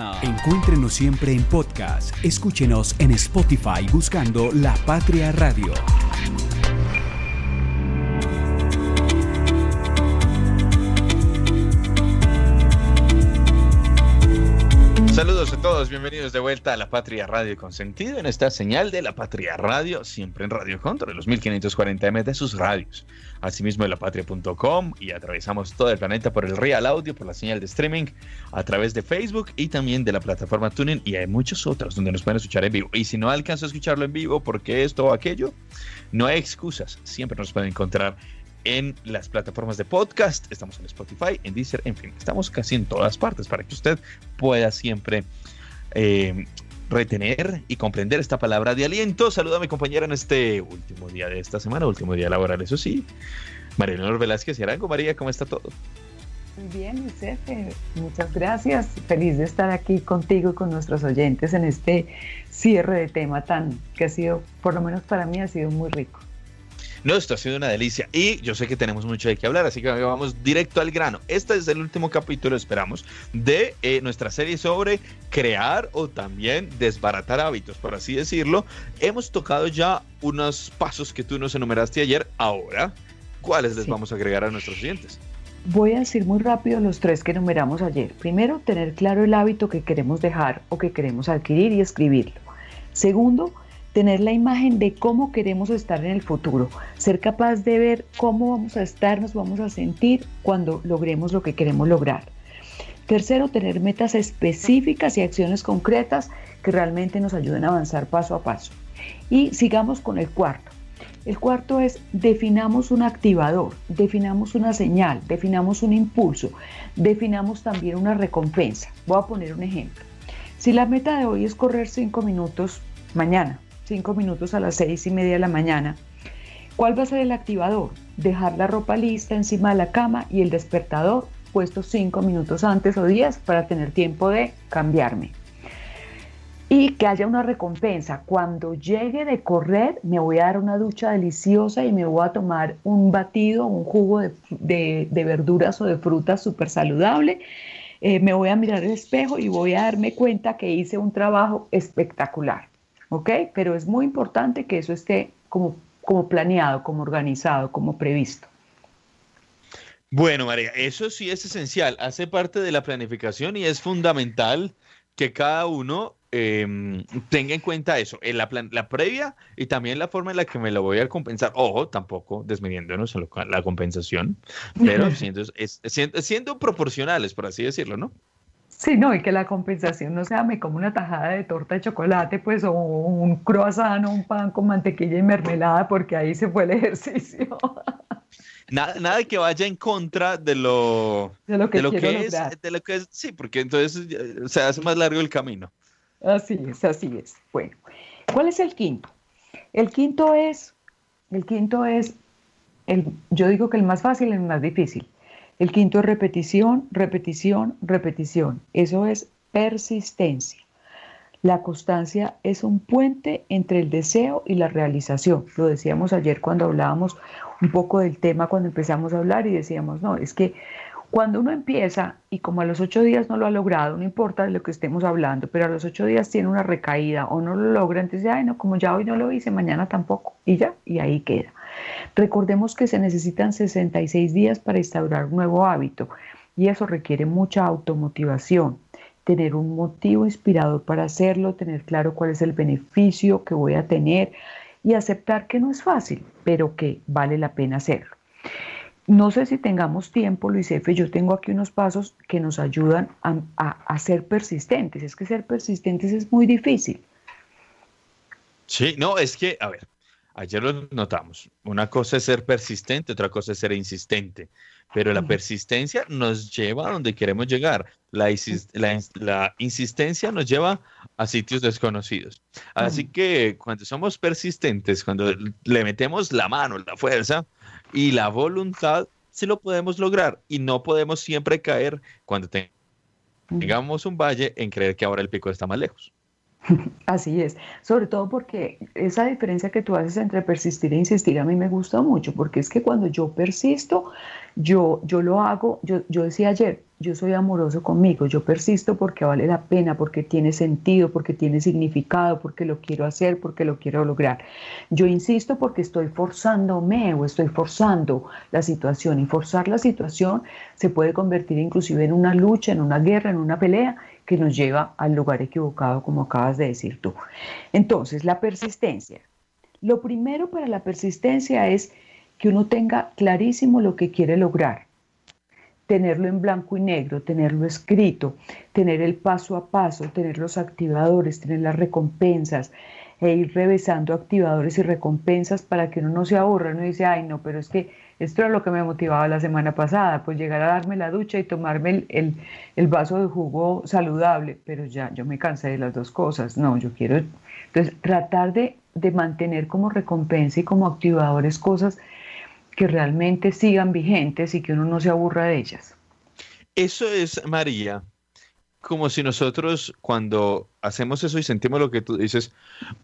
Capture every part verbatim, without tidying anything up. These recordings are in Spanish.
semana. Encuéntrenos siempre en podcast. Escúchenos en Spotify buscando La Patria Radio. Saludos a todos, bienvenidos de vuelta a La Patria Radio con sentido en esta señal de La Patria Radio, siempre en Radio Contra, de los mil quinientos cuarenta eme de sus radios. Asimismo en lapatria punto com y atravesamos todo el planeta por el Real Audio, por la señal de streaming, a través de Facebook y también de la plataforma TuneIn, y hay muchos otros donde nos pueden escuchar en vivo. Y si no alcanzo a escucharlo en vivo porque esto o aquello, no hay excusas, siempre nos pueden encontrar en las plataformas de podcast, estamos en Spotify, en Deezer, en fin, estamos casi en todas partes para que usted pueda siempre eh, retener y comprender esta palabra de aliento. Saludo a mi compañera en este último día de esta semana, último día laboral, eso sí, María Leonor Velázquez y Arango. María, ¿cómo está todo? Muy bien, Yusef, muchas gracias, feliz de estar aquí contigo y con nuestros oyentes en este cierre de tema tan, que ha sido, por lo menos para mí, ha sido muy rico. No, esto ha sido una delicia y yo sé que tenemos mucho de qué hablar, así que vamos directo al grano. Este es el último capítulo, esperamos, de eh, nuestra serie sobre crear o también desbaratar hábitos, por así decirlo. Hemos tocado ya unos pasos que tú nos enumeraste ayer. Ahora, ¿cuáles les sí. vamos a agregar a nuestros oyentes? Voy a decir muy rápido los tres que enumeramos ayer. Primero, tener claro el hábito que queremos dejar o que queremos adquirir y escribirlo. Segundo, tener la imagen de cómo queremos estar en el futuro, ser capaz de ver cómo vamos a estar, nos vamos a sentir cuando logremos lo que queremos lograr. Tercero, tener metas específicas y acciones concretas que realmente nos ayuden a avanzar paso a paso. Y sigamos con el cuarto. El cuarto es definamos un activador, definamos una señal, definamos un impulso, definamos también una recompensa. Voy a poner un ejemplo. Si la meta de hoy es correr cinco minutos mañana, cinco minutos a las seis y media de la mañana, ¿cuál va a ser el activador? Dejar la ropa lista encima de la cama y el despertador puesto cinco minutos antes o diez para tener tiempo de cambiarme. Y que haya una recompensa. Cuando llegue de correr, me voy a dar una ducha deliciosa y me voy a tomar un batido, un jugo de, de, de verduras o de frutas súper saludable. Eh, me voy a mirar el espejo y voy a darme cuenta que hice un trabajo espectacular. ¿Ok? Pero es muy importante que eso esté como, como planeado, como organizado, como previsto. Bueno, María, eso sí es esencial, hace parte de la planificación y es fundamental que cada uno eh, tenga en cuenta eso, en la, plan, la previa y también la forma en la que me lo voy a compensar. Ojo, tampoco desmidiéndonos en lo, la compensación, pero siendo, es, siendo, siendo proporcionales, por así decirlo, ¿no? Sí, no, y que la compensación no sea me como una tajada de torta de chocolate, pues, o un croissant o un pan con mantequilla y mermelada, porque ahí se fue el ejercicio. Nada, nada que vaya en contra de lo, de lo que, de lo quiero que es, lograr. de lo que es, sí, porque entonces se hace más largo el camino. Así es, así es. Bueno, ¿cuál es el quinto? El quinto es, el quinto es, el, yo digo que el más fácil y el más difícil. El quinto es repetición, repetición, repetición. Eso es persistencia. La constancia es un puente entre el deseo y la realización. Lo decíamos ayer cuando hablábamos un poco del tema, cuando empezamos a hablar y decíamos, no, es que cuando uno empieza y como a los ocho días no lo ha logrado, no importa de lo que estemos hablando, pero a los ocho días tiene una recaída o no lo logra, entonces, ay, no, como ya hoy no lo hice, mañana tampoco, y ya, y ahí queda. Recordemos que se necesitan sesenta y seis días para instaurar un nuevo hábito y eso requiere mucha automotivación, tener un motivo inspirador para hacerlo, tener claro cuál es el beneficio que voy a tener y aceptar que no es fácil, pero que vale la pena hacerlo. No sé si tengamos tiempo, Luis Efe, yo tengo aquí unos pasos que nos ayudan a, a, a ser persistentes. Es que ser persistentes es muy difícil. Sí, no, es que, a ver, ayer lo notamos. Una cosa es ser persistente, otra cosa es ser insistente. Pero la persistencia nos lleva a donde queremos llegar. La, la, la insistencia nos lleva a sitios desconocidos. Así que cuando somos persistentes, cuando le metemos la mano, la fuerza y la voluntad, sí lo podemos lograr. Y no podemos siempre caer cuando tengamos un valle en creer que ahora el pico está más lejos. Así es, sobre todo porque esa diferencia que tú haces entre persistir e insistir a mí me gusta mucho, porque es que cuando yo persisto, yo, yo lo hago, yo, yo decía ayer, yo soy amoroso conmigo, yo persisto porque vale la pena, porque tiene sentido, porque tiene significado, porque lo quiero hacer, porque lo quiero lograr. Yo insisto porque estoy forzándome o estoy forzando la situación, y forzar la situación se puede convertir inclusive en una lucha, en una guerra, en una pelea que nos lleva al lugar equivocado, como acabas de decir tú. Entonces, la persistencia. Lo primero para la persistencia es que uno tenga clarísimo lo que quiere lograr, tenerlo en blanco y negro, tenerlo escrito, tener el paso a paso, tener los activadores, tener las recompensas, e ir revisando activadores y recompensas para que uno no se aburra. Uno dice, ay no, pero es que esto era lo que me motivaba la semana pasada, pues llegar a darme la ducha y tomarme el, el, el vaso de jugo saludable, pero ya yo me cansé de las dos cosas. No, yo quiero, entonces, tratar de, de mantener como recompensa y como activadores cosas que realmente sigan vigentes y que uno no se aburra de ellas. Eso es, María, como si nosotros cuando hacemos eso y sentimos lo que tú dices,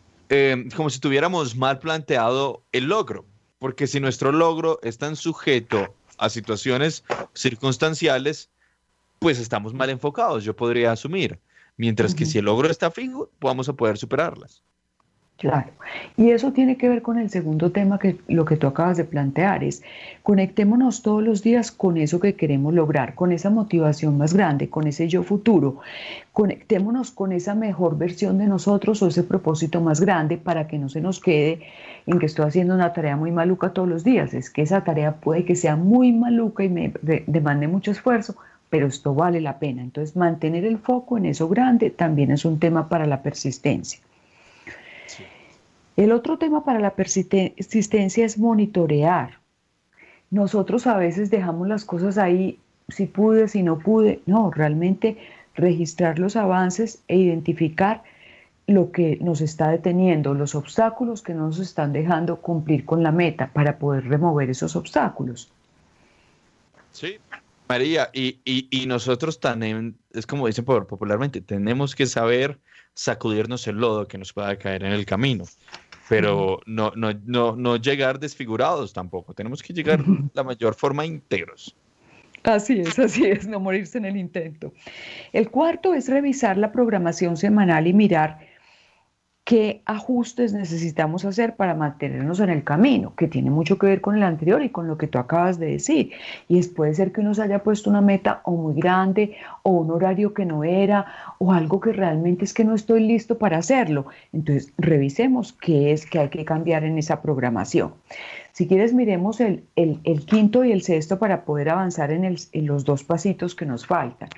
eh, como si tuviéramos mal planteado el logro, porque si nuestro logro es tan sujeto a situaciones circunstanciales, pues estamos mal enfocados, yo podría asumir, mientras que Uh-huh. si el logro está fijo, vamos a poder superarlas. Claro, y eso tiene que ver con el segundo tema, que lo que tú acabas de plantear es: conectémonos todos los días con eso que queremos lograr, con esa motivación más grande, con ese yo futuro, conectémonos con esa mejor versión de nosotros o ese propósito más grande, para que no se nos quede en que estoy haciendo una tarea muy maluca todos los días. Es que esa tarea puede que sea muy maluca y me de- demande mucho esfuerzo, pero esto vale la pena. Entonces, mantener el foco en eso grande también es un tema para la persistencia. Sí. El otro tema para la persistencia es monitorear. Nosotros a veces dejamos las cosas ahí, si pude, si no pude. No, realmente registrar los avances e identificar lo que nos está deteniendo, los obstáculos que no nos están dejando cumplir con la meta, para poder remover esos obstáculos. Sí, María, y, y, y nosotros también, es como dicen popularmente, tenemos que saber sacudirnos el lodo que nos pueda caer en el camino, pero no, no, no, no llegar desfigurados tampoco, tenemos que llegar la mayor forma íntegros. Así es, así es, no morirse en el intento. El cuarto es revisar la programación semanal y mirar qué ajustes necesitamos hacer para mantenernos en el camino, que tiene mucho que ver con el anterior y con lo que tú acabas de decir. Y es, puede ser que uno se haya puesto una meta o muy grande, o un horario que no era, o algo que realmente es que no estoy listo para hacerlo. Entonces, revisemos qué es que hay que cambiar en esa programación. Si quieres, miremos el, el, el quinto y el sexto para poder avanzar en, el, en los dos pasitos que nos faltan.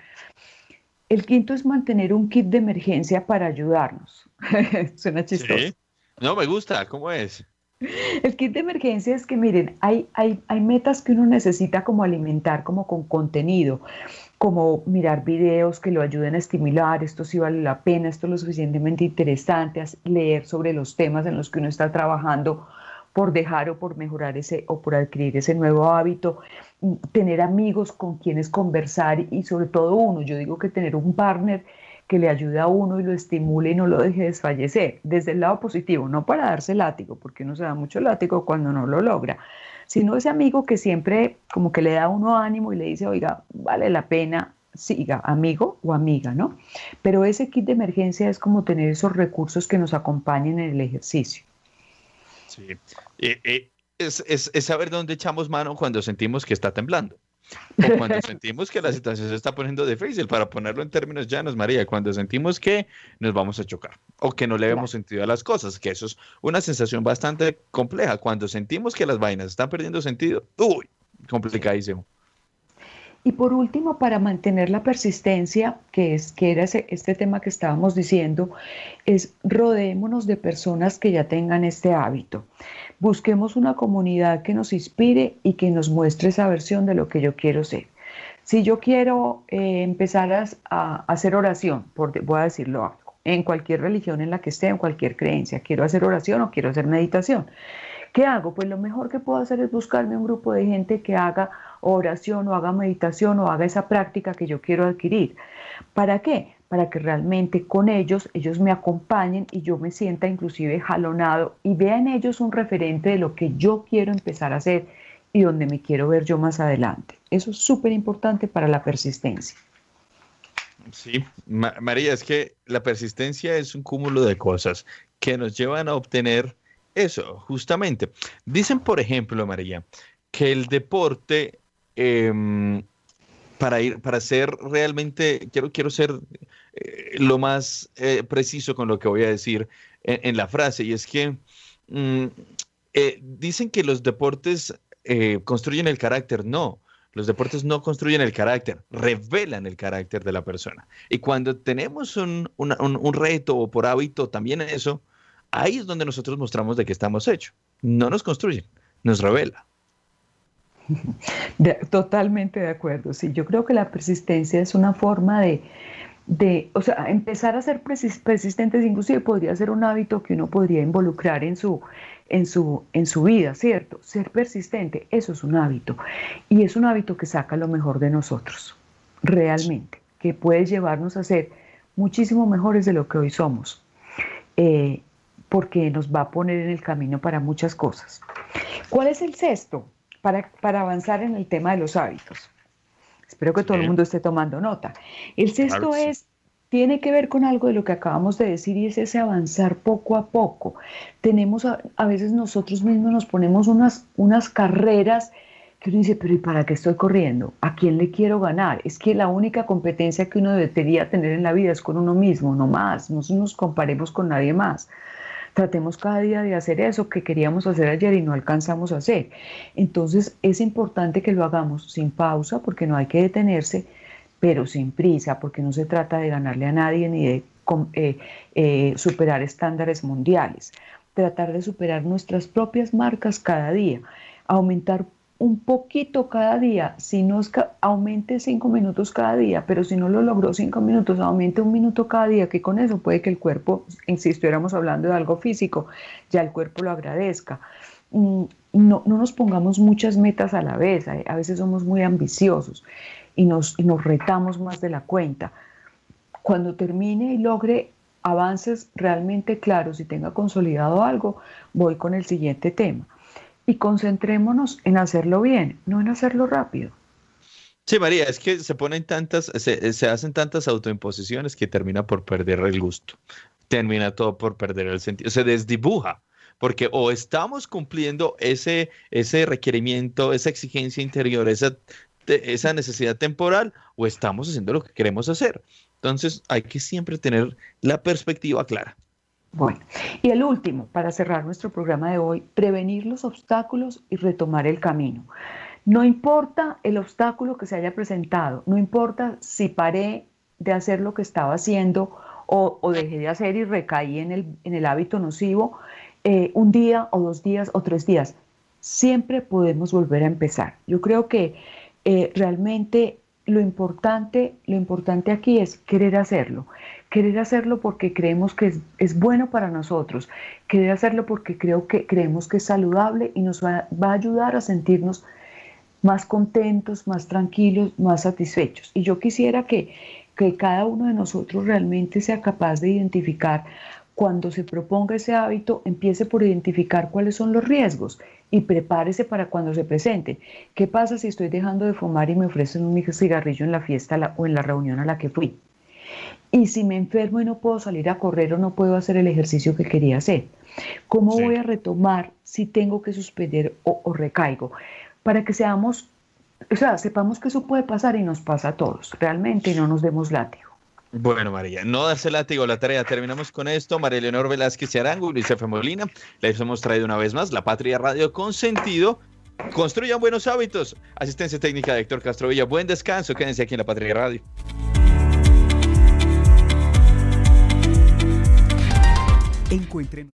El quinto es mantener un kit de emergencia para ayudarnos. Suena chistoso. Sí, no me gusta, ¿cómo es? El kit de emergencia es que, miren, hay, hay, hay metas que uno necesita como alimentar, como con contenido, como mirar videos que lo ayuden a estimular, esto sí vale la pena, esto es lo suficientemente interesante, leer sobre los temas en los que uno está trabajando por dejar o por mejorar ese o por adquirir ese nuevo hábito, tener amigos con quienes conversar, y sobre todo uno, yo digo que tener un partner que le ayude a uno y lo estimule y no lo deje desfallecer, desde el lado positivo, no para darse látigo, porque uno se da mucho látigo cuando no lo logra, sino ese amigo que siempre como que le da a uno ánimo y le dice, oiga, vale la pena, siga, amigo o amiga, ¿no? Pero ese kit de emergencia es como tener esos recursos que nos acompañen en el ejercicio. Sí, eh, eh, es, es, es saber dónde echamos mano cuando sentimos que está temblando. O cuando sentimos que la situación se está poniendo difícil, para ponerlo en términos llanos, María, cuando sentimos que nos vamos a chocar o que no le vemos Claro. sentido a las cosas, que eso es una sensación bastante compleja. Cuando sentimos que las vainas están perdiendo sentido, uy, complicadísimo. Y por último, para mantener la persistencia, que es que era ese, este tema que estábamos diciendo, es rodeémonos de personas que ya tengan este hábito. Busquemos una comunidad que nos inspire y que nos muestre esa versión de lo que yo quiero ser. Si yo quiero eh, empezar a, a hacer oración, por, voy a decirlo algo, en cualquier religión en la que esté, en cualquier creencia, quiero hacer oración o quiero hacer meditación, ¿qué hago? Pues lo mejor que puedo hacer es buscarme un grupo de gente que haga oración o haga meditación o haga esa práctica que yo quiero adquirir. ¿Para qué? para que realmente con ellos, ellos me acompañen y yo me sienta inclusive jalonado y vea en ellos un referente de lo que yo quiero empezar a hacer y donde me quiero ver yo más adelante. Eso es súper importante para la persistencia. Sí, Ma- María, es que la persistencia es un cúmulo de cosas que nos llevan a obtener eso, justamente. Dicen, por ejemplo, María, que el deporte, eh, para ir, para ser realmente, quiero, quiero ser eh, lo más eh, preciso con lo que voy a decir en, en la frase, y es que mm, eh, dicen que los deportes eh, construyen el carácter. No, los deportes no construyen el carácter, revelan el carácter de la persona. Y cuando tenemos un, una- un, un reto o por hábito también eso, ahí es donde nosotros mostramos de qué estamos hechos. No nos construyen, nos revela. De- totalmente de acuerdo. Sí, yo creo que la persistencia es una forma de, de, o sea, empezar a ser persis- persistentes, inclusive podría ser un hábito que uno podría involucrar en su, en su, en su vida, ¿cierto? Ser persistente, eso es un hábito. Y es un hábito que saca lo mejor de nosotros, realmente, que puede llevarnos a ser muchísimo mejores de lo que hoy somos, eh, porque nos va a poner en el camino para muchas cosas. ¿Cuál es el sexto? Para, para avanzar en el tema de los hábitos. Espero que Sí, todo el mundo esté tomando nota. El claro sexto que sí. es, tiene que ver con algo de lo que acabamos de decir y es ese avanzar poco a poco. Tenemos, a, a veces nosotros mismos nos ponemos unas, unas carreras que uno dice, pero ¿y para qué estoy corriendo? ¿A quién le quiero ganar? Es que la única competencia que uno debería tener en la vida es con uno mismo, no más. No nos comparemos con nadie más. Tratemos cada día de hacer eso que queríamos hacer ayer y no alcanzamos a hacer. Entonces es importante que lo hagamos sin pausa porque no hay que detenerse, pero sin prisa porque no se trata de ganarle a nadie ni de eh, eh, superar estándares mundiales. Tratar de superar nuestras propias marcas cada día, aumentar un poquito cada día, si no es que aumente cinco minutos cada día, pero si no lo logró cinco minutos, aumente un minuto cada día, que con eso puede que el cuerpo, si estuviéramos hablando de algo físico, ya el cuerpo lo agradezca. No, no nos pongamos muchas metas a la vez, a veces somos muy ambiciosos y nos, y nos retamos más de la cuenta. Cuando termine y logre avances realmente claros y tenga consolidado algo, voy con el siguiente tema. Y concentrémonos en hacerlo bien, no en hacerlo rápido. Sí, María, es que se ponen tantas, se, se hacen tantas autoimposiciones que termina por perder el gusto. Termina todo por perder el sentido. Se desdibuja, porque o estamos cumpliendo ese, ese requerimiento, esa exigencia interior, esa, te- esa necesidad temporal, o estamos haciendo lo que queremos hacer. Entonces, hay que siempre tener la perspectiva clara. Bueno, y el último, para cerrar nuestro programa de hoy, prevenir los obstáculos y retomar el camino. No importa el obstáculo que se haya presentado, no importa si paré de hacer lo que estaba haciendo o, o dejé de hacer y recaí en el, en el hábito nocivo, eh, un día o dos días o tres días, siempre podemos volver a empezar. Yo creo que eh, realmente lo importante, lo importante aquí es querer hacerlo. Querer hacerlo porque creemos que es, es bueno para nosotros. Querer hacerlo porque creo que, creemos que es saludable y nos va, va a ayudar a sentirnos más contentos, más tranquilos, más satisfechos. Y yo quisiera que, que cada uno de nosotros realmente sea capaz de identificar, cuando se proponga ese hábito, empiece por identificar cuáles son los riesgos y prepárese para cuando se presenten. ¿Qué pasa si estoy dejando de fumar y me ofrecen un cigarrillo en la fiesta la, o en la reunión a la que fui? Y si me enfermo y no puedo salir a correr o no puedo hacer el ejercicio que quería hacer, ¿cómo Sí. voy a retomar si tengo que suspender o, o recaigo? Para que seamos, o sea, sepamos que eso puede pasar y nos pasa a todos, realmente, y no nos demos látigo. Bueno, María, no darse látigo la tarea. Terminamos con esto. María Leonor Velázquez y Arango, Luis F. Molina. Les hemos traído una vez más La Patria Radio con sentido. Construyan buenos hábitos. Asistencia técnica de Héctor Castrovilla. Buen descanso. Quédense aquí en La Patria Radio. Encuentren